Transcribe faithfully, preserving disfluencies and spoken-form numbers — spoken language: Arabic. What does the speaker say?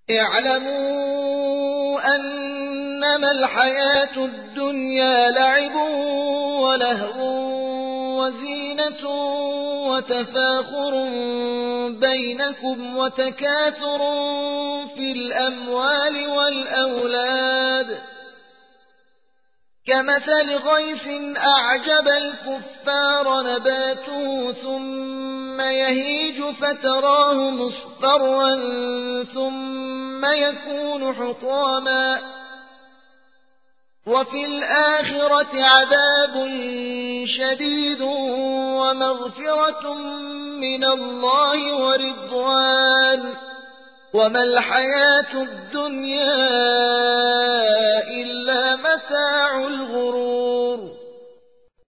اعلموا أنما الحياة الدنيا لعب ولهو وزينة وتفاخر بينكم وتكاثر في الأموال والأولاد كمثل غيث أعجب الكفار نباته ثم يهيج فتراه مصفرا ثم يكون حطاما وفي الآخرة عذاب شديد ومغفرة من الله ورضوان وما الحياة الدنيا إلا متاع الغرور.